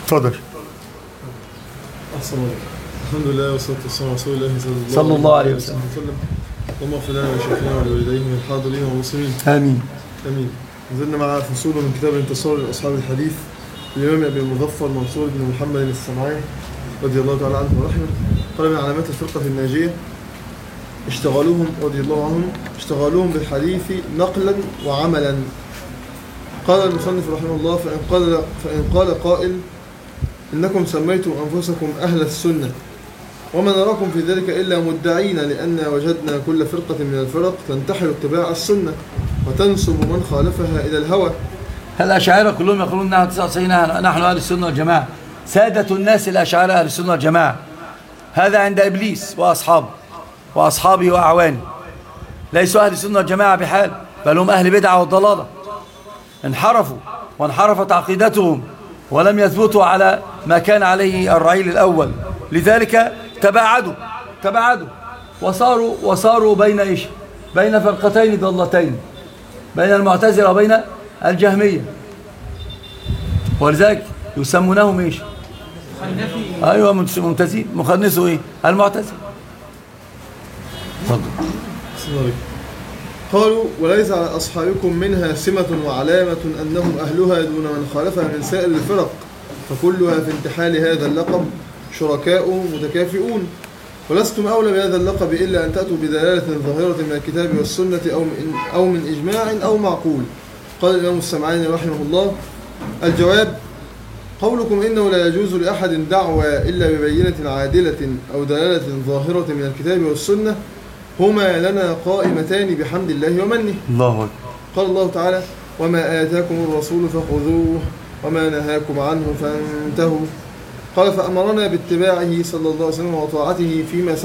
تفضل. أحسن الله. الحمد لله والصلاة والسلام على رسول الله صلى الله عليه وسلم. اللهم اغفر لنا ولشيخنا ولوالديه والحاضرين والمسلمين. آمين. آمين. نزلنا مع فصول من كتاب الانتصار لأصحاب الحديث الإمام أبي المظفر منصور بن محمد الصنعاني رضي الله تعالى عنه ورحمه. قال من علامات الفرقة الناجية اشتغالهم رضي الله عنهم اشتغالهم بالحديث نقلا وعملا. قال المصنف رحمه الله فإن قال قائل إنكم سميتم أنفسكم أهل السنة وما نراكم في ذلك إلا مدعين لأن وجدنا كل فرقة من الفرق تنتحل اتباع السنة وتنسب من خالفها إلى الهوى. الأشاعرة كلهم يقولون نحن 99 نحن أهل السنة والجماعة. سادة الناس الأشاعرة أهل السنة والجماعة. هذا عند إبليس وأصحابه وأعوانه. ليسوا أهل السنة والجماعة بحال، بل هم أهل بدعة والضلالة. انحرفوا وانحرفت عقيدتهم ولم يثبتوا على ما كان عليه الرعيل الأول، لذلك تباعدوا وصاروا بين إيش؟ بين فرقتين ضلتين، بين المعتزلة وبين الجهمية، ولذلك يسمونهم إيش؟ أيوة ممتازين. مخنثوا إيه؟ المعتزلة. تفضل. قالوا وليس على أصحابكم منها سمة وعلامة أنهم أهلها دون من خالفها من سائر الفرق، فكلها في انتحال هذا اللقب شركاء متكافئون، ولستم أولى بهذا اللقب إلا أن تأتوا بدلالة ظاهرة من الكتاب والسنة أو من إجماع أو معقول. قال الإمام السمعاني رحمه الله: الجواب: قولكم إنه لا يجوز لأحد دعوى إلا ببينة عادلة أو دلالة ظاهرة من الكتاب والسنة هما لنا قائمتان بحمد الله ومنه. الله أكبر. قال الله تعالى: وما آتاكم الرسول فخذوه وما نهاكم عنه فانتهوا. قال: فأمرنا باتباعه صلى الله عليه وسلم وطاعته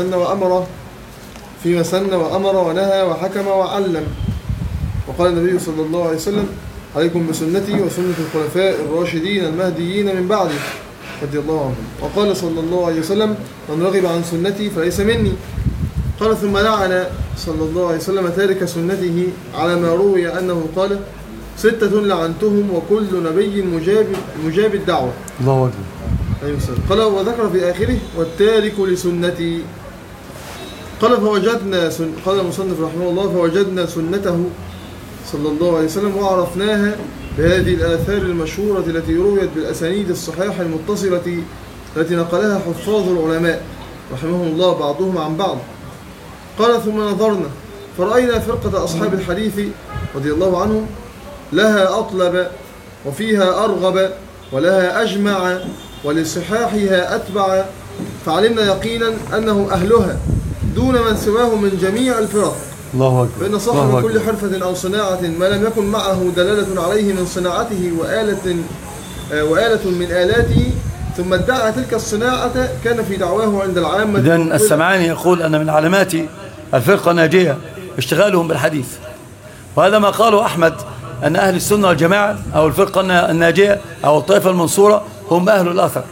فيما سن وأمر ونهى وحكم وعلم. وقال النبي صلى الله عليه وسلم: عليكم بسنتي وسنة الخلفاء الراشدين المهديين من بعدي رضي الله عنهم. وقال صلى الله عليه وسلم: من رغب عن سنتي فليس مني. قال: ثم لعن صلى الله عليه وسلم تارك سنته على ما روي أنه قال: 6 لعنتهم وكل نبي مجاب الدعوة. الله أكبر. أيوة. قال: وذكر في آخره: والتارك لسنتي. قال المصنف رحمه الله: فوجدنا سنته صلى الله عليه وسلم وعرفناها بهذه الآثار المشهورة التي رويت بالأسانيد الصحيحة المتصلة التي نقلها حفاظ العلماء رحمهم الله بعضهم عن بعض. قال: ثم نظرنا فرأينا فرقة أصحاب الحديث رضي الله عنهم لها أطلب وفيها أرغب ولها أجمع ولصحاحها أتبع، فعلمنا يقينا أنه أهلها دون من سواه من جميع الفرق. الله أكبر. فإن صاحب كل حرفة أو صناعة ما لم يكن معه دلالة عليه من صناعته وآلة من آلاته ثم ادعى تلك الصناعة كان في دعواه عند العامة. إذن السمعاني يقول أن من علامات الفرقة الناجية اشتغالهم بالحديث، وهذا ما قاله أحمد أن أهل السنة والجماعة أو الفرقة الناجية أو الطائفة المنصورة هم أهل الأثر.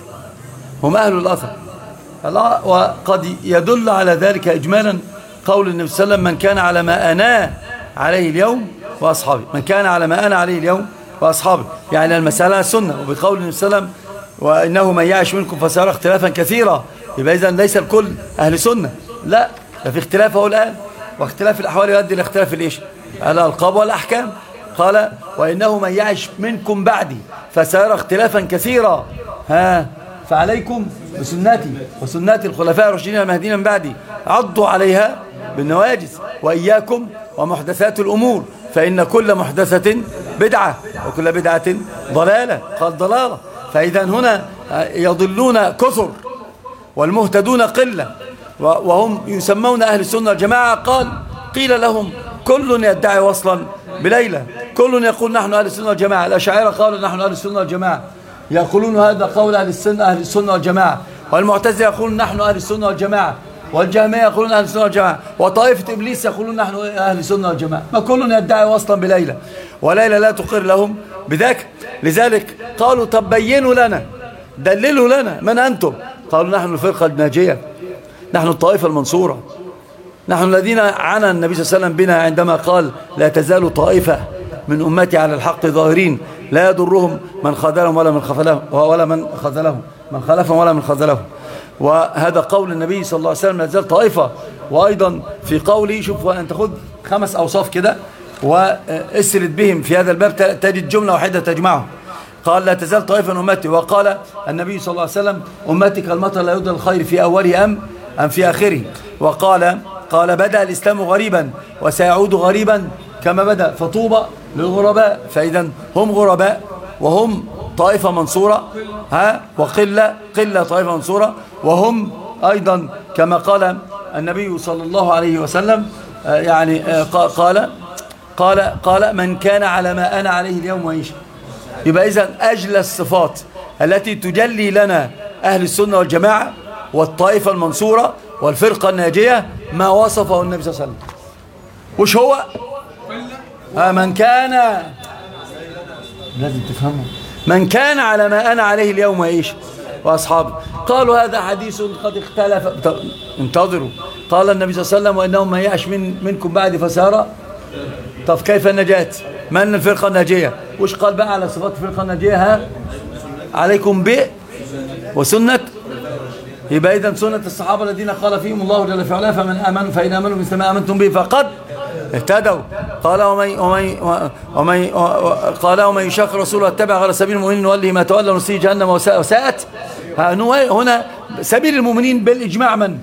وقد يدل على ذلك إجمالا قول النبي صلى الله عليه وسلم: من كان على ما أنا عليه اليوم وأصحابي. من كان على ما أنا عليه اليوم وأصحابي، يعني المسألة السنة. وبقول النبي صلى الله عليه وسلم: وإنه من يعش منكم فسيرى اختلافا كثيرا. يبقى إذن ليس الكل أهل سنة، لا، ده في اختلافه الآن، واختلاف الأحوال يؤدي إلى اختلاف الإيش؟ الألقاب والأحكام. قال: وإنه من يعش منكم بعدي فسيرى اختلافا كثيرا فعليكم بسنتي وسنة الخلفاء الراشدين المهديين من بعدي عضوا عليها بالنواجذ وإياكم ومحدثات الأمور فإن كل محدثة بدعة وكل بدعة ضلالة. قال: ضلالة. فإذا هنا يضلون كثر والمهتدون قلة، وهم يسمون أهل السنة والجماعة. قيل لهم: كل يدعي وصلا بليلى، كل يقول نحن أهل السنة والجماعة. الأشاعرة قالوا نحن أهل السنة والجماعة، يقولون هذا قول أهل السنة والجماعة، والمعتزلة يقولون نحن أهل السنة والجماعة، والجهمية يقولون أهل السنة والجماعة، وطائفة إبليس يقولون نحن أهل السنة والجماعة. ما كل يدعي وصلا بليلى، وليلى لا تقر لهم بذاك. لذلك قالوا: طب بينوا لنا، دللوا لنا من أنتم. قالوا: نحن الفرقة الناجية، نحن الطائفة المنصورة، نحن الذين عنى النبي صلى الله عليه وسلم بنا عندما قال: لا تزال طائفة من أمتي على الحق ظاهرين لا يضرهم من خذلهم ولا من خذلهم من خلفهم ولا من خذلهم. وهذا قول النبي صلى الله عليه وسلم: لا تزال طائفة. وأيضا في قوله، شوف أنت خذ 5 أوصاف كده واسرد بهم في هذا الباب تجد جملة واحدة تجمعهم. قال: لا تزال طائفة من أمتي. وقال النبي صلى الله عليه وسلم: أمتي كالمطر لا يدرى الخير في أوله أم في آخره. وقال بدأ الإسلام غريبا وسيعود غريبا كما بدأ، فطوبى للغرباء. فإذا هم غرباء وهم طائفة منصورة، وقلة طائفة منصورة، وهم أيضا كما قال النبي صلى الله عليه وسلم يعني قال من كان على ما أنا عليه اليوم وعيش. يبقى إذن أجل الصفات التي تجلي لنا أهل السنة والجماعة والطائفة المنصورة والفرقة الناجية ما وصفه النبي صلى الله عليه وسلم. وش هو؟ من كان، لازم تفهمه، من كان على ما أنا عليه اليوم وإيش وأصحابي. قالوا: هذا حديث قد اختلف. انتظروا. قال النبي صلى الله عليه وسلم: وإنه من يعش منكم بعد فسيرى. طب كيف النجاة؟ من الفرقة الناجية؟ وش قال بقى على صفات الفرقة الناجية؟ عليكم وسنة. يبقى إذن سنة الصحابة الذين قال فيهم الله جل في علاه: فإن آمنوا مثل ما آمنتم به فقد اهتدوا. قال: ومن يشاق الرسول واتبع غير سبيل المؤمنين نوليه ما تولى ونصليه جهنم وساءت. هنا سبيل المؤمنين بالإجماع من؟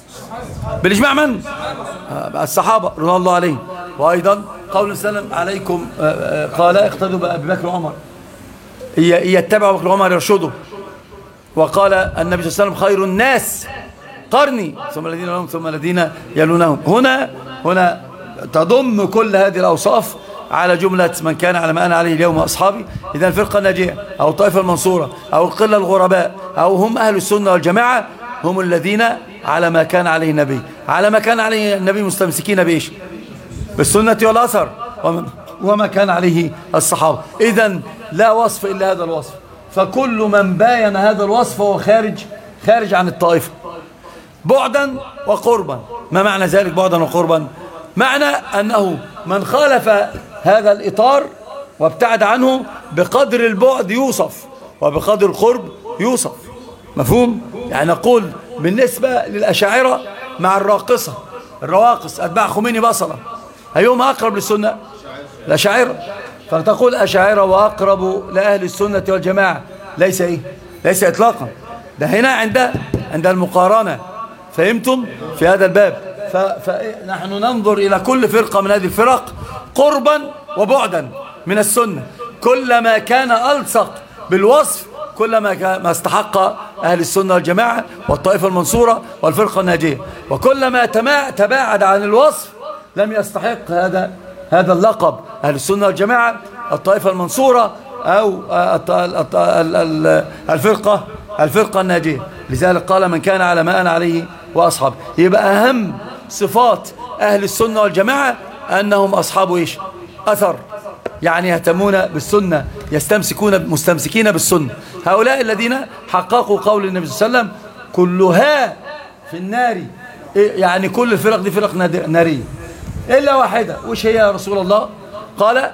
الصحابة رضي الله عليهم. وأيضا قول السلام عليكم، قال: اقتدوا بأبي بكر وعمر، يتبعوا بكر وعمر يرشدوا. وقال النبي صلى الله عليه وسلم: خير الناس قرني ثم الذين يلونهم ثم الذين يلونهم. هنا تضم كل هذه الأوصاف على جملة من كان على ما أنا عليه اليوم وأصحابي. إذا الفرقة الناجية أو الطائفة المنصورة أو القلة الغرباء أو هم أهل السنة والجماعة هم الذين على ما كان عليه النبي، على ما كان عليه النبي مستمسكين بإيش؟ بالسنة والأثر وما كان عليه الصحابة. إذن لا وصف إلا هذا الوصف، فكل من باين هذا الوصف هو خارج عن الطائفة بعدا وقربا. ما معنى ذلك بعدا وقربا؟ معنى أنه من خالف هذا الإطار وابتعد عنه بقدر البعد يوصف وبقدر القرب يوصف. مفهوم؟ يعني نقول بالنسبة للأشاعرة مع الرواقص أتباع خميني بصلة، أيهما أقرب للسنة؟ الأشاعرة. فتقول أشاعرة وأقرب لأهل السنة والجماعة، ليس إطلاقا، ده هنا عند المقارنة. فهمتم؟ في هذا الباب فنحن ننظر إلى كل فرقة من هذه الفرق قربا وبعدا من السنة. كلما كان ألصق بالوصف كلما استحق أهل السنة والجماعة والطائفة المنصورة والفرقة الناجية، وكلما تباعد عن الوصف لم يستحق هذا اللقب أهل السنة والجماعة الطائفة المنصورة أو الفرقة الناجية. لذلك قال: من كان على ما أنا عليه وأصحابه. يبقى أهم صفات أهل السنة والجماعة أنهم أصحاب إيش؟ أثر، يعني يهتمون بالسنة، مستمسكين بالسنة. هؤلاء الذين حققوا قول النبي صلى الله عليه وسلم: كلها في النار، يعني كل الفرق دي فرق نارية إلا واحدة. وش هي يا رسول الله؟ قال: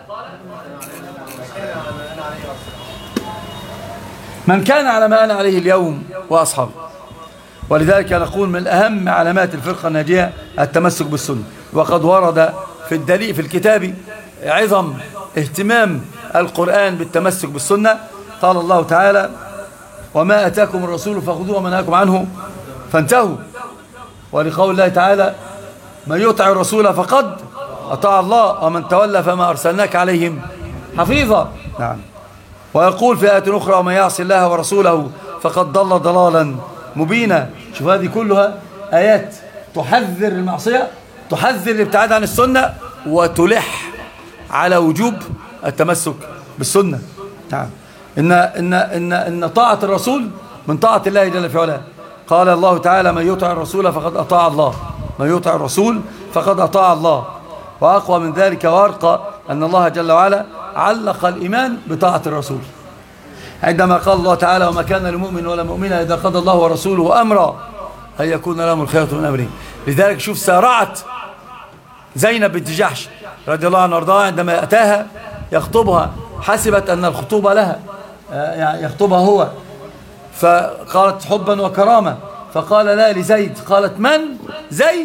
من كان على ما أنا عليه اليوم وأصحابه. ولذلك نقول من أهم علامات الفرقة الناجية التمسك بالسنة. وقد ورد في الكتاب عظم اهتمام القرآن بالتمسك بالسنة. قال الله تعالى: وما أتاكم الرسول فخذوه وما نهاكم عنه فانتهوا. ولقول الله تعالى: من يطع الرسول فقد أطاع الله ومن تولى فما أرسلناك عليهم حفيظا. نعم. ويقول في آية أخرى: ومن يعص الله ورسوله فقد ضل ضلالا مبينا. شوف هذه كلها آيات تحذر المعصية، تحذر الابتعاد عن السنة، وتلح على وجوب التمسك بالسنة. نعم. إن طاعة الرسول من طاعة الله جل في علاه. قال الله تعالى: من يطع الرسول فقد أطاع الله، من يطع الرسول فقد أطاع الله. وأقوى من ذلك وأرقى أن الله جل وعلا علق الإيمان بطاعة الرسول عندما قال الله تعالى: وما كان لمؤمن ولا مؤمنة إذا قضى الله ورسوله أمرا أن يكون لهم الخيرة من أمرهم. لذلك شوف سارعت زينب بنت جحش رضي الله عنها وارضاها عندما أتاها يخطبها حسبت أن الخطوبة لها، يعني يخطبها هو، فقالت حبا وكرامة، فقال لا لزيد. قالت من؟ زيد.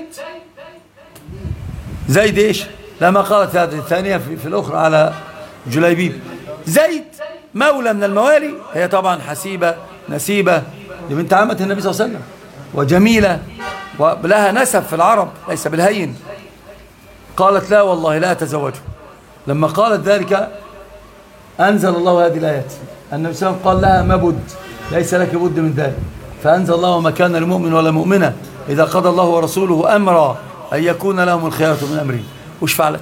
زيد إيش؟ لما قالت هذه الثانية في الأخرى على جليبيب، زيد مولى من الموالي، هي طبعا حسيبة نسيبة لبنت عمة النبي صلى الله عليه وسلم، وجميلة ولها نسب في العرب ليس بالهين. قالت لا والله لا أتزوجه. لما قالت ذلك أنزل الله هذه الآيات. النبي صلى الله عليه وسلم قال لها ما بد، ليس لك بد من ذلك. فأنزل الله وما كان لمؤمن ولا مؤمنة إذا قضى الله ورسوله أمرا أن يكون لهم الخيارة من أمرهم. وش فعلت؟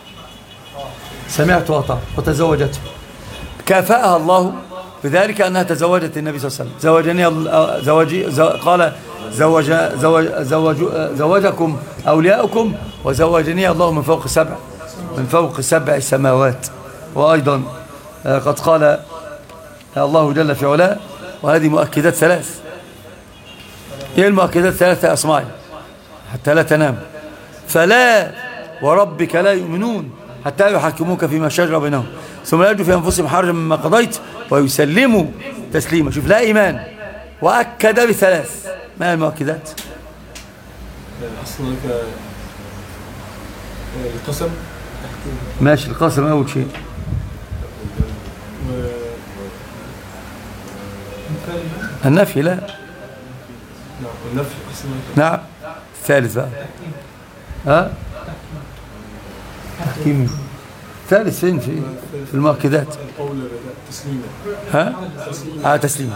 سمعت وأطعت وتزوجته. كافأها الله بذلك أنها تزوجت النبي صلى الله عليه وسلم. قال زوجكم أولياؤكم وزوجني الله من فوق سبع سماوات. وأيضا قد قال الله جل في علاه وهذه مؤكدات ثلاث. ايه المؤكدات ثلاثة يا أسماعي حتى لا تنام؟ فلا وربك لا يؤمنون حتى يحكموك فيما شجر بينهم ثم لا يجدوا في أنفسهم حرجا مما قضيت ويسلموا تسليما. شوف، لا إيمان وأكد بثلاث. ما هي المؤكدات؟ أصلا القسم. ماشي، القسم أول شيء. النفي لا. النفي. نعم. الثالث بقى ها؟ تحكيم. ثالث فين في المؤكدات؟ ها؟ تسليما.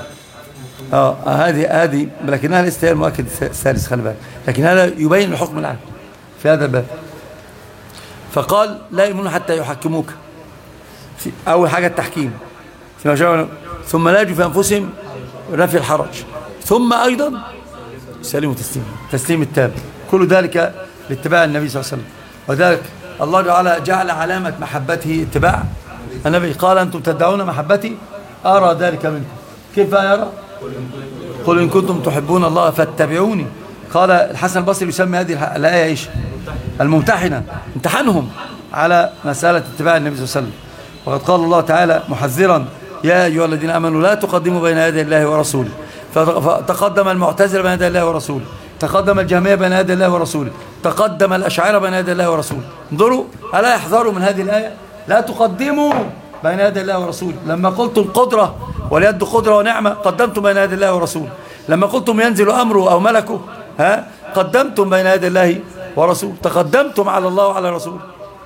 هذه لكنها ليست هي المؤكد الثالث، خلي بالك، لكن هذا يبين الحكم العام في هذا الباب. فقال لا يؤمنون حتى يحكموك. أول حاجة التحكيم ثم لا يجدوا في أنفسهم نفي الحرج، ثم أيضا سلموا تسليم التام. كل ذلك لاتباع النبي صلى الله عليه وسلم. وذلك الله جعل علامة محبته اتباع النبي. قال أنتم تدعون محبتي أرى ذلك منكم. كيف يرى؟ قل إن كنتم تحبون الله فاتبعوني. قال الحسن البصري يسمي هذه الآية إيش؟ الممتحنة، امتحنهم على مسألة اتباع النبي صلى الله عليه وسلم. وقد قال الله تعالى محذرا يا أيها الذين آمنوا لا تقدموا بين يدي الله ورسوله. فتقدم المعتزلة بين يدي الله ورسوله، تقدم الجهمية بين يدي الله ورسوله، تقدم الأشاعرة بين يدي الله ورسوله. انظروا، ألا يحذروا من هذه الآية؟ لا تقدموا بين يدي الله ورسوله. لما قلتم قدرة واليد قدرة ونعمة قدمتم بين يدي الله ورسوله. لما قلتم ينزل أمره أو ملكه قدمتم بين يدي الله ورسوله، تقدمتم على الله وعلى رسوله.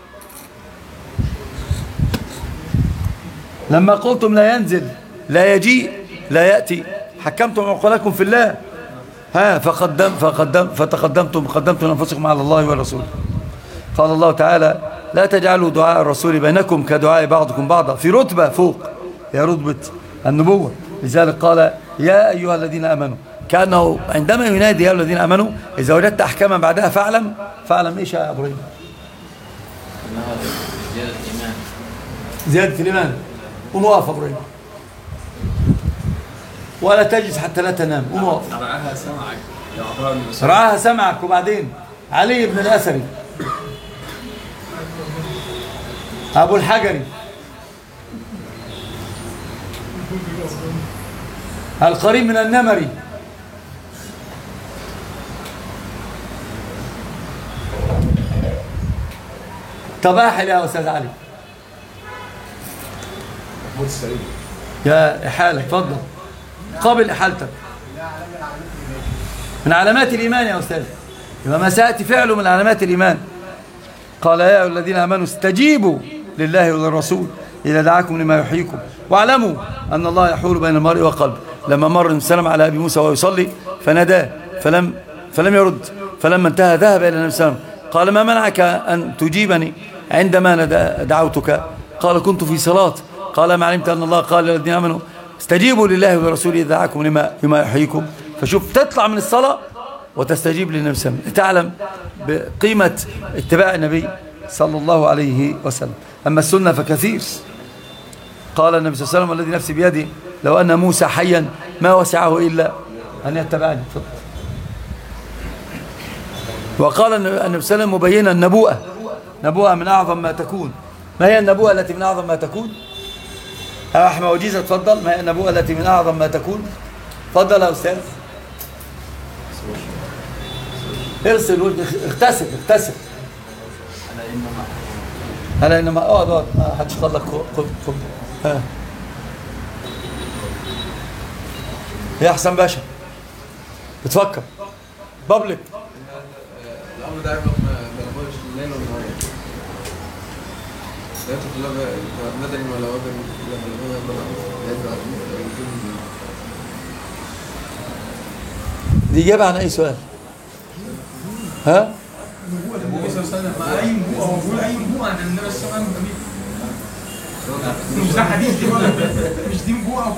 لما قلتم لا ينزل لا يجيء لا يأتي حكمتم عقولكم في الله قدمتم أنفسكم على الله ورسوله. قال الله تعالى لا تجعلوا دعاء الرسول بينكم كدعاء بعضكم بعضا، في رتبة فوق هي رتبة النبوة. لذلك قال يا أيها الذين آمنوا، كأنه عندما ينادي يا الذين آمنوا إذا وجدت أحكاما بعدها فاعلم إيش يا أبو ريم؟ زيادة الإيمان. ومواقف أبو ريم ولا تجلس حتى لا تنام. ومواقف رعاها سمعك. وبعدين علي بن الأثري، أبو الحجري، القريب من النمري، تباحل يا أستاذ علي يا إحالة، اتفضل قابل إحالتك. من علامات الإيمان يا أستاذ، يبقى ما سيأتي فعله من علامات الإيمان. قال يا أيها الذين آمنوا استجيبوا لله وللرسول إذا دعاكم لما يحييكم واعلموا أن الله يحول بين المرء وقلبه. لما مر النبي صلى الله عليه وسلم على أبي موسى وهو يصلي فناداه فلم يرد، فلما انتهى ذهب إلى النبي صلى الله عليه وسلم قال ما منعك أن تجيبني عندما دعوتك؟ قال كنت في صلاة. قال ما علمت أن الله قال للذين آمنوا استجيبوا لله ولرسوله إذا دعاكم لما يحييكم. فشوف، تطلع من الصلاة وتستجيب للنبي صلى الله عليه وسلم، تعلم بقيمة اتباع النبي صلى الله عليه وسلم. أما السنة فكثير. قال النبي صلى الله عليه وسلم الذي نفسي بيده لو أن موسى حيا ما وسعه إلا أن يتبعني. وقال النبي صلى الله عليه وسلم مبينا النبوءة من أعظم ما تكون. ما هي النبوءة التي من أعظم ما تكون؟ أحمد وجيزة اتفضل. ما هي النبوءة التي من أعظم ما تكون؟ اتفضل يا أستاذ. ارسل وجه، اغتسل. أنا إنما اقعد ما حدش قال لك خد. ها يا حسن باشا بتفكر بابليك. الأمر ده بلغوش الليل والنهار. لا تطلب مدني ولا وطني إلا بلغوها دي إجابة عن أي سؤال؟ ها؟ النبي صلى الله عليه وسلم أي نبوءة هو بيقول أي نبوءة عن النبي صلى الله عليه وسلم. مش ده حديث دي ولا مش دي نبوءة.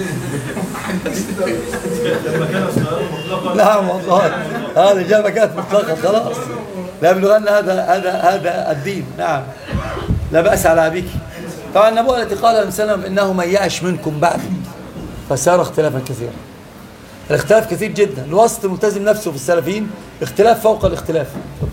نعم والله هذه الإجابة كانت مطلقة خلاص. لا يبلغن هذا الدين. نعم لا بأس على أبيك. طبعا النبوة التي قال النبي صلى الله عليه وسلم إنه من يعش منكم بعد فسيرى اختلافا كثيرا. الاختلاف كثير جدا. الوسط الملتزم نفسه في السلفيين اختلاف فوق الاختلاف.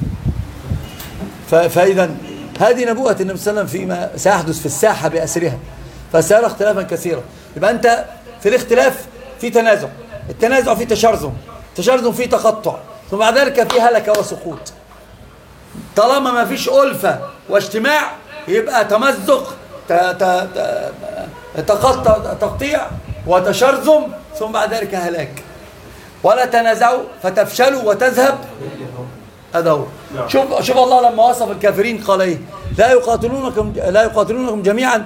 فإذا هذه نبوءة النبي صلى الله عليه وسلم فيما سيحدث في الساحة بأسرها، فسيرى اختلافا كثيرا. يبقى أنت في الاختلاف في تنازع، التنازع في تشرذم في تقطع، ثم بعد ذلك في هلكة وسقوط. طالما ما فيش ألفة واجتماع يبقى تمزق، تقطيع وتشرذم، ثم بعد ذلك هلاك. ولا تنازعوا فتفشلوا وتذهب. هذا هو. شوف الله لما وصف الكافرين قال ايه؟ لا يقاتلونكم جميعا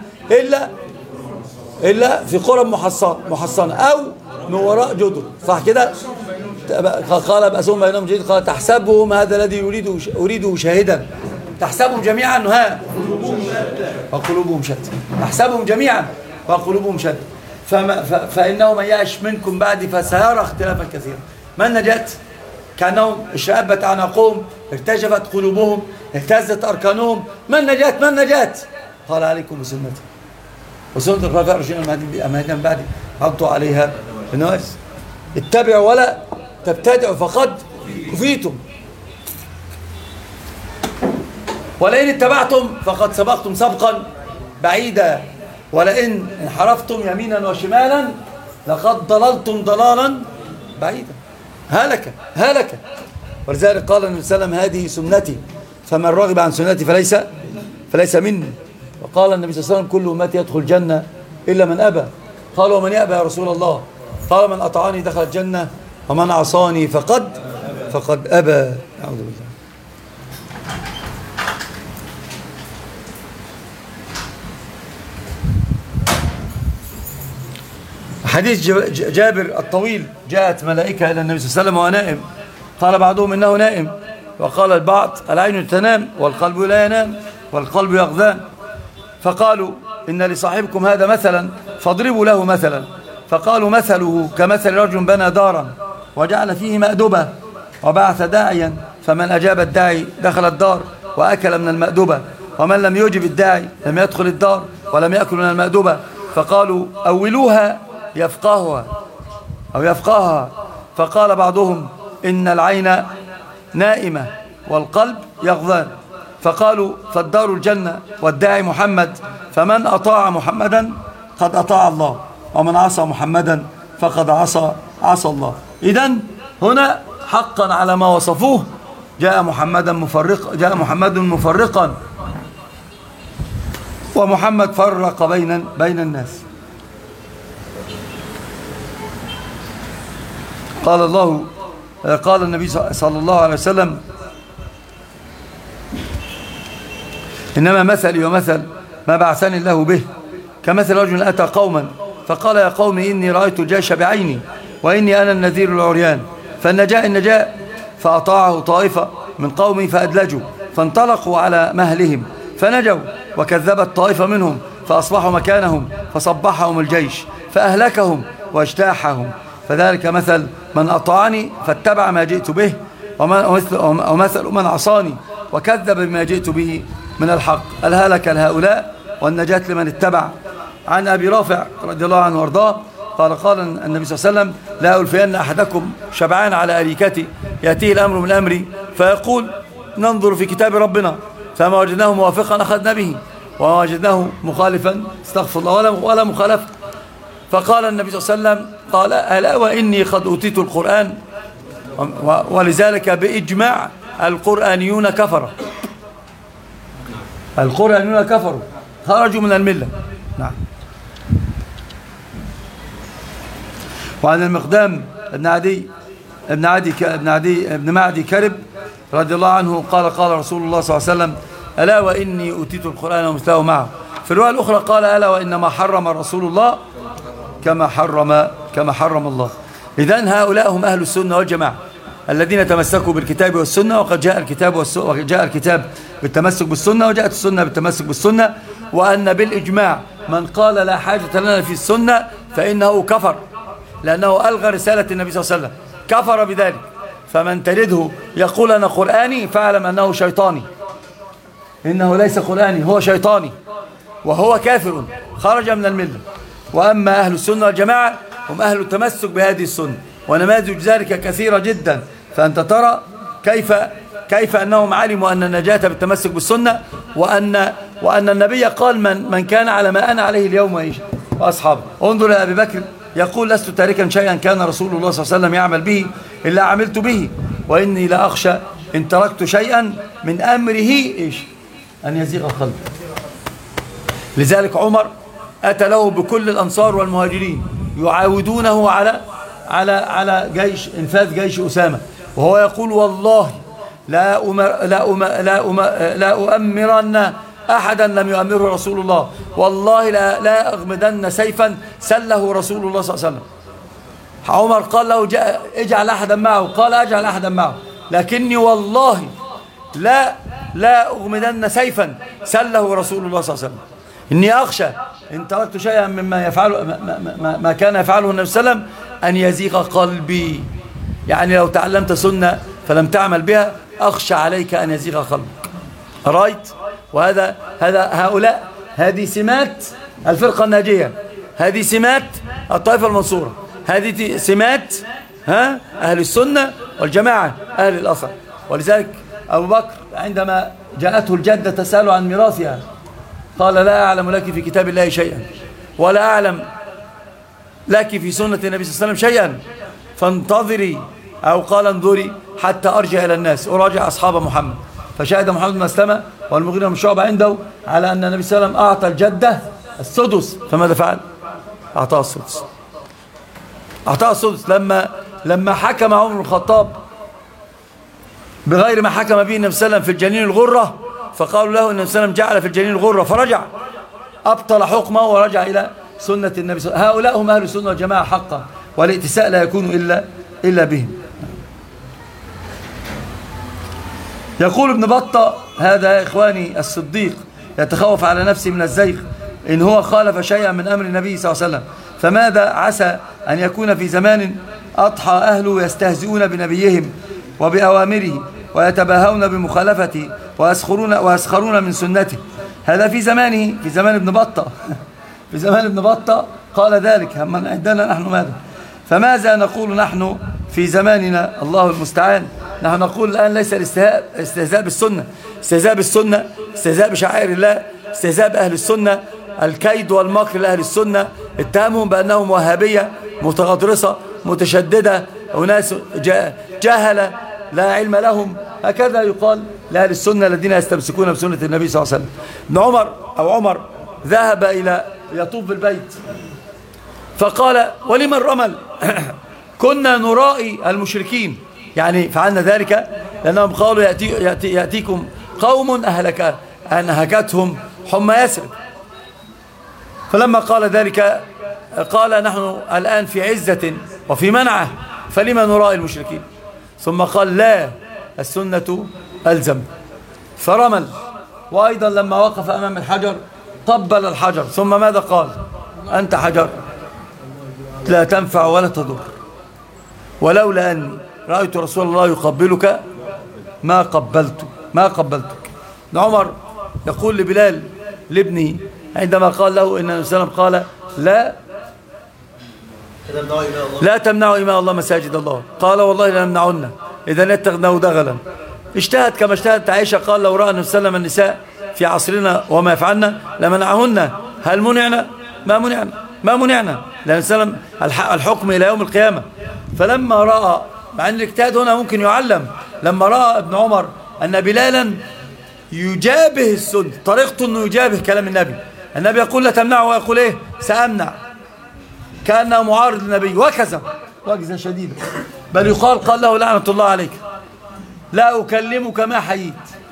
الا في قرى محصنه او من وراء جدر. صح كده؟ قال بأسهم بينهم جديد. قال تحسبهم هذا الذي اريده شاهدا. تحسبهم جميعا وقلوبهم شتى. تحسبهم جميعا وقلوبهم شتى. فإنه من يعش منكم بعدي فسيرى اختلافا كثيرا. ما النجاة؟ كأنهم اشرأبت أعناقهم، ارتجفت قلوبهم، اهتزت أركانهم. ما النجاة؟ قال عليكم بسنتي وسنة الخلفاء الراشدين المهديين من بعدي عضوا عليها بالنواجذ. اتبعوا ولا تبتدعوا فقد كفيتم، ولئن اتبعتم فقد سبقتم سبقا بعيدا، ولئن انحرفتم يمينا وشمالا لقد ضللتم ضلالا بعيدا. هلك. ولذلك قال النبي صلى الله عليه وسلم هذه سنتي فمن رغب عن سنتي فليس مني. وقال النبي صلى الله عليه وسلم كل أمتي يدخل الجنة إلا من أبى. قال ومن يأبى يا رسول الله؟ قال من أطاعني دخل الجنة ومن عصاني فقد أبى. أعوذ بالله. حديث جابر الطويل. جاءت ملائكة إلى النبي صلى الله عليه وسلم وهو نائم. قال بعضهم إنه نائم، وقال البعض العين تنام والقلب لا ينام والقلب يغذان. فقالوا إن لصاحبكم هذا مثلا فاضربوا له مثلا. فقالوا مثله كمثل رجل بنى دارا وجعل فيه مأدبة وبعث داعيا، فمن أجاب الداعي دخل الدار وأكل من المأدبة، ومن لم يجب الداعي لم يدخل الدار ولم يأكل من المأدبة. فقالوا أولوها يفقهها. فقال بعضهم إن العين نائمة والقلب يغضان. فقالوا فالدار الجنة والداعي محمد، فمن أطاع محمدا قد أطاع الله، ومن عصى محمدا فقد عصى الله. إذن هنا حقا على ما وصفوه جاء محمد مفرقا، ومحمد فرق بين الناس. قال النبي صلى الله عليه وسلم إنما مثلي ومثل ما بعثني الله به كمثل رجل أتى قوما فقال يا قوم إني رأيت الجيش بعيني وإني أنا النذير العريان، فالنجاء فأطاعه طائفة من قومي فأدلجوا فانطلقوا على مهلهم فنجوا، وكذبت طائفة منهم فأصبحوا مكانهم فصبحهم الجيش فأهلكهم واجتاحهم. فذلك مثل من أطاعني فاتبع ما جئت به، ومثل من عصاني وكذب بما جئت به من الحق. الهلك لهؤلاء والنجاة لمن اتبع. عن أبي رافع رضي الله عنه وارضاه قال النبي صلى الله عليه وسلم لا ألفين أحدكم شبعان على أريكته يأتيه الأمر من أمري فيقول ننظر في كتاب ربنا فما وجدناه موافقا أخذنا به ووجدناه مخالفا استغفر الله ولا مخالفة. فقال النبي صلى الله عليه وسلم قال ألا وإني قد أوتيت القرآن، ولذلك بإجماع القرآنيون كفروا، القرآنيون كفروا خرجوا من الملة. نعم. وعن المقدام ابن معدي كرب رضي الله عنه قال رسول الله صلى الله عليه وسلم ألا وإني أوتيت القرآن ومثله معه. في الرواية الأخرى قال ألا وإنما حرم رسول الله كما حرم الله. إذن هؤلاء هم أهل السنة والجماعة الذين تمسكوا بالكتاب والسنة، وقد جاء الكتاب بالتمسك بالسنة، وجاءت السنة بالتمسك بالسنة، وأن بالإجماع من قال لا حاجة لنا في السنة فإنه كفر، لأنه ألغى رسالة النبي صلى الله عليه وسلم، كفر بذلك. فمن ترده يقول أنا قرآني فاعلم أنه شيطاني، إنه ليس قرآني، هو شيطاني وهو كافر خرج من الملة. وأما أهل السنة والجماعة هم أهل التمسك بهذه السنة، ونماذج ذلك كثيرة جدا. فأنت ترى كيف أنهم علموا أن النجاة بالتمسك بالسنة، وأن النبي قال من كان على ما أنا عليه اليوم وأصحابه. انظر إلى أبي بكر يقول لست تاركا شيئا كان رسول الله صلى الله عليه وسلم يعمل به إلا عملت به، وإني لا أخشى إن تركت شيئا من أمره أن يزيغ قلبي. لذلك عمر أتى له بكل الأنصار والمهاجرين يعاودونه على إنفاذ جيش أسامة، وهو يقول والله لا أؤمرن أحدا لم يؤمره رسول الله، والله لا أغمدن سيفا سله رسول الله صلى الله عليه وسلم. عمر قال له اجعل أحدا معه، قال اجعل أحدا معه، لكني والله لا أغمدن سيفا سله رسول الله صلى الله عليه وسلم، إني أخشى إن تركت شيئا مما يفعل ما كان يفعله النبي صلى الله عليه وسلم أن يزيغ قلبي. يعني لو تعلمت سنة فلم تعمل بها أخشى عليك أن يزيغ قلبك. رأيت؟ هؤلاء هذه سمات الفرقة الناجية، هذه سمات الطائفة المنصورة، هذه سمات أهل السنة والجماعة أهل الأثر. ولذلك أبو بكر عندما جاءته الجدة تسأل عن ميراثها قال لا أعلم لك في كتاب الله شيئا، ولا أعلم لك في سنة النبي صلى الله عليه وسلم شيئا، فانتظري أو قال انظري حتى أرجع إلى الناس أراجع أصحاب محمد. فشاهد محمد بن مسلمة والمغيرة بن شعبة عنده على أن النبي صلى الله عليه وسلم أعطى الجدة السدس، فماذا فعل؟ أعطاه السدس. لما حكم عمر بن الخطاب بغير ما حكم به النبي صلى الله عليه وسلم في الجنين الغرة، فقالوا له ان النبي صلى الله عليه وسلم جعل في الجنين الغرة، فرجع أبطل حكمه ورجع إلى سنة النبي صلى الله عليه وسلم. هؤلاء هم أهل السنة والجماعة حقا، والائتساء لا يكون إلا بهم. يقول ابن بطة هذا يا إخواني الصديق يتخوف على نفسه من الزيغ إن هو خالف شيئا من أمر النبي صلى الله عليه وسلم، فماذا عسى أن يكون في زمان أضحى أهله يستهزئون بنبيهم وبأوامره ويتباهون بمخالفته ويسخرون من سنته. هذا في زمانه، في زمان ابن بطة في زمان ابن بطة قال ذلك. من عندنا نحن ماذا؟ فماذا نقول نحن في زماننا؟ الله المستعان. نحن نقول الآن ليس الاستهزاء بالسنة، استهزاء بشعائر الله، استهزاء بأهل السنة، الكيد والمكر لأهل السنة، اتهامهم بأنهم وهابية متغطرسة متشددة، وناس جهلة لا علم لهم، هكذا يقال لأهل السنة الذين يستمسكون بسنة النبي صلى الله عليه وسلم. ابن عمر ذهب إلى يطوف بالبيت فقال ولمن رمل؟ كنا نرائي المشركين، يعني فعلنا ذلك لأنهم قالوا يأتيكم قوم أهلكتهم حمى يثرب. فلما قال ذلك قال نحن الآن في عزة وفي منعة، فلما نرائي المشركين؟ ثم قال لا، السنة ألزم، فرمل. وأيضا لما وقف أمام الحجر قبل الحجر، ثم ماذا قال؟ أنت حجر لا تنفع ولا تضر، ولولا أني رأيت رسول الله يقبلك ما قبلتك. ابن عمر يقول لبلال لابنه عندما قال له إن النبي صلى الله عليه وسلم قال لا تمنعوا إماء الله مساجد الله، قال والله لا نمنعنا إذا اتخذناه دغلا. اجتهد كما اجتهدت عائشة، قال لو رأى النبي صلى الله عليه وسلم النساء في عصرنا وما يفعلنا لمنعهن. هل منعنا؟ ما منعنا لأن سلم الحكم إلى يوم القيامة. فلما رأى، مع أن الاجتهاد هنا ممكن يعلم، لما رأى ابن عمر أن بلالا يجابه السنة، طريقته أنه يجابه كلام النبي يقول لا تمنعه، ويقول إيه؟ سأمنع، كأنه معارض للنبي، وكذا شديدة، بل قال له لعنة الله عليك، لا أكلمك ما حييت،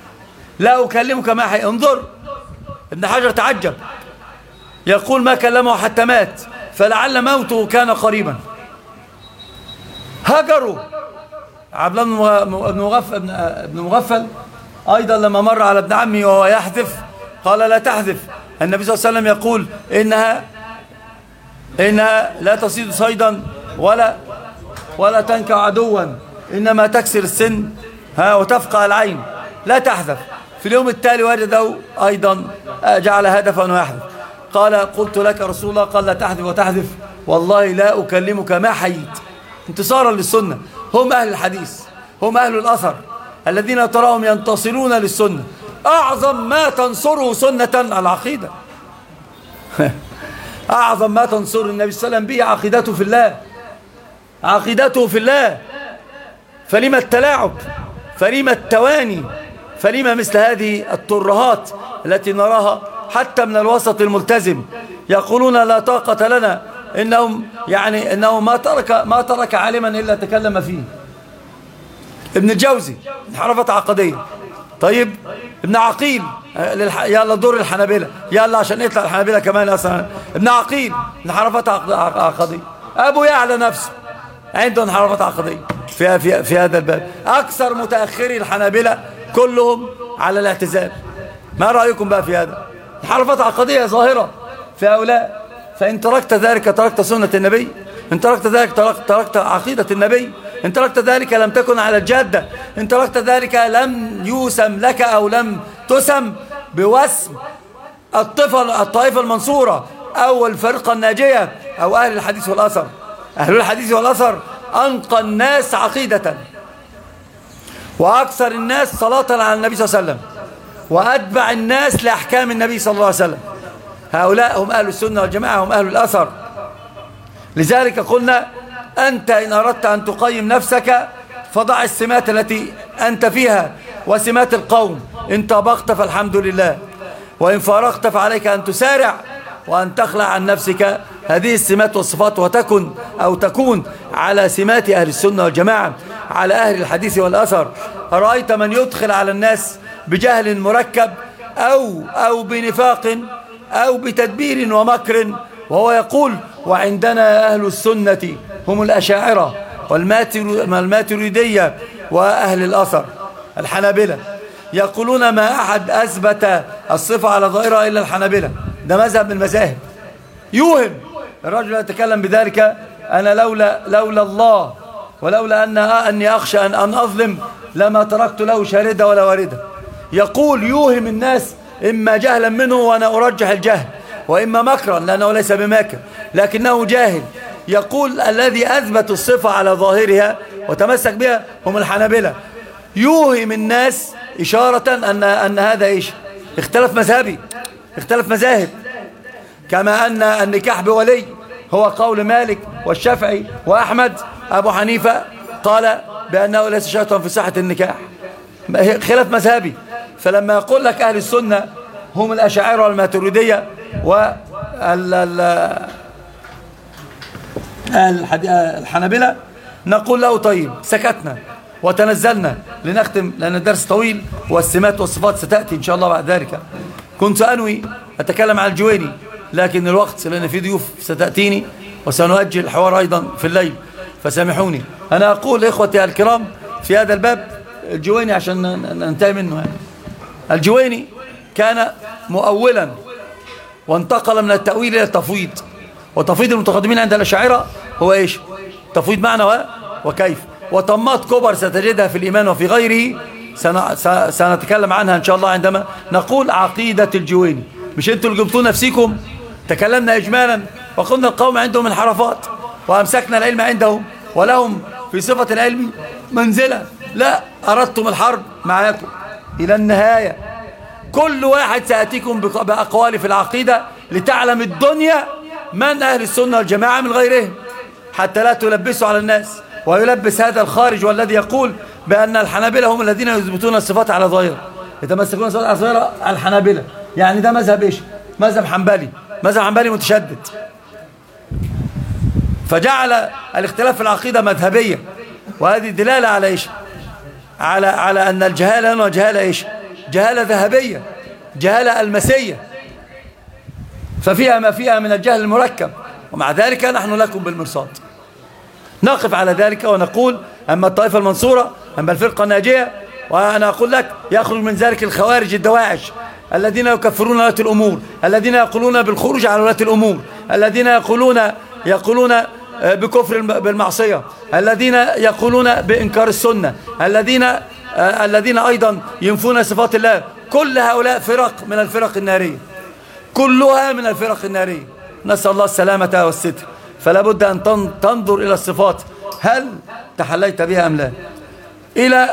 انظر ابن حجر تعجب، يقول ما كلمه حتى مات، فلعل موته كان قريبا. هجروا. عبد الله بن مغفل أيضا لما مر على ابن عمي وهو يحذف قال لا تحذف، النبي صلى الله عليه وسلم يقول إنها لا تصيد صيدا ولا تنكع عدوا، إنما تكسر السن وتفقع العين، لا تحذف. في اليوم التالي وجده أيضا جعل هدفا ويحذف. قال قلت لك رسول الله، قال لا تحذف وتحذف، والله لا أكلمك ما حييت. انتصارا للسنة. هم أهل الحديث، هم أهل الأثر الذين تراهم ينتصرون للسنة. أعظم ما تنصره سنة العقيدة. أعظم ما تنصر النبي صلى الله عليه وسلم به عقيدته في الله. فلما التلاعب، فلما التواني، فلما مثل هذه الترهات التي نراها حتى من الوسط الملتزم، يقولون لا طاقة لنا، إنه ما ترك عالما إلا تكلم فيه. ابن الجوزي انحرافات عقدية. طيب ابن عقيل، يلا دور الحنابلة، يلا عشان يطلع الحنابلة كمان أصلا. ابن عقيل انحرافات عقدية. أبو يعلى نفسه عنده انحرافات عقدية في هذا الباب. أكثر متأخري الحنابلة كلهم على الاعتزال. ما رأيكم بقى في هذا؟ انحرافات عقدية ظاهرة في هؤلاء. فإن تركت ذلك تركت سنة النبي، إن تركت ذلك تركت عقيدة النبي، إن تركت ذلك لم تكن على الجادة، إن تركت ذلك لم يوسم لك أو لم تسم بوسم الطائفة المنصورة أو الفرقة الناجية أو أهل الحديث والأثر. أهل الحديث والأثر أنقى الناس عقيدة، وأكثر الناس صلاة على النبي صلى الله عليه وسلم، وأتبع الناس لأحكام النبي صلى الله عليه وسلم. هؤلاء هم أهل السنة والجماعة، هم أهل الأثر. لذلك قلنا أنت إن أردت أن تقيم نفسك فضع السمات التي أنت فيها وسمات القوم. إن طبقت فالحمد لله، وإن فارقت فعليك أن تسارع وأن تخلع عن نفسك هذه السمات والصفات، تكون على سمات أهل السنة والجماعة، على أهل الحديث والأثر. أرأيت من يدخل على الناس بجهل مركب أو بنفاق أو بتدبير ومكر، وهو يقول وعندنا أهل السنة هم الأشاعرة والماتريدية وأهل الأثر. الحنابلة يقولون ما أحد أثبت الصفة على ظاهرها إلا الحنابلة. ده مذهب من المذاهب. يوهم الرجل يتكلم بذلك، أنا لولا الله ولولا أني أخشى أن أظلم لما تركت له شاردة ولا واردة. يقول يوهم الناس إما جهلا منه، وأنا أرجح الجهل، وإما مكرا لأنه ليس بماكر لكنه جاهل. يقول الذي أثبت الصفة على ظاهرها وتمسك بها هم الحنابلة. يوهم الناس إشارة أن هذا إيش؟ اختلف مذاهب، كما أن النكاح بولي هو قول مالك والشافعي وأحمد. أبو حنيفة قال بأنه ليس شرطا في صحة النكاح، خلاف مذهبي. فلما يقول لك أهل السنة هم الأشاعرة والماتريدية والحنابلة، نقول له طيب سكتنا وتنزلنا لنختم، لأن الدرس طويل والسمات والصفات ستأتي إن شاء الله بعد ذلك. كنت أنوي أتكلم عن الجويني، لكن الوقت لأن في ضيوف ستأتيني وسنؤجل الحوار أيضا في الليل، فسامحوني. أنا أقول إخوتي الكرام في هذا الباب الجويني عشان ننتهي منه. يعني الجويني كان مؤولا وانتقل من التأويل إلى التفويض. وتفويض المتقدمين عند الأشاعرة هو إيش؟ تفويض معنى وكيف. وطمات كبر ستجدها في الإيمان وفي غيره، سنتكلم عنها إن شاء الله عندما نقول عقيدة الجويني. مش أنتوا اللي جبتوا نفسكم؟ تكلمنا إجمالا وقلنا القوم عندهم انحرافات وأمسكنا العلم عندهم ولهم في صفة العلم منزلة. لا، أردتم الحرب معاكم إلى النهاية. كل واحد سيأتيكم بأقوال في العقيدة لتعلم الدنيا من أهل السنة والجماعة من غيرهم، حتى لا تلبسوا على الناس. ويلبس هذا الخارج والذي يقول بأن الحنابلة هم الذين يثبتون الصفات على ظاهرة، يتمسكون الصفات على ظاهرة الحنابلة، يعني ده مذهب إيش؟ مذهب حنبلي، مذهب حنبلي متشدد. فجعل الاختلاف في العقيدة مذهبية، وهذه دلالة على إيش؟ على أن الجهالة هنا جهالة إيش؟ جهالة ذهبية، جهالة ألمسية، ففيها ما فيها من الجهل المركب، ومع ذلك نحن لكم بالمرصاد. نقف على ذلك ونقول أما الطائفة المنصورة، أما الفرقة الناجية، وأنا أقول لك يخرج من ذلك الخوارج الدواعش الذين يكفرون ولاة الأمور، الذين يقولون بالخروج على ولاة الأمور، الذين يقولون بكفر بالمعصية، الذين يقولون بإنكار السنة، الذين أيضا ينفون صفات الله. كل هؤلاء فرق من الفرق النارية، كلها من الفرق النارية، نسأل الله السلامة والستر. فلا بد أن تنظر إلى الصفات، هل تحليت بها أم لا؟ إلى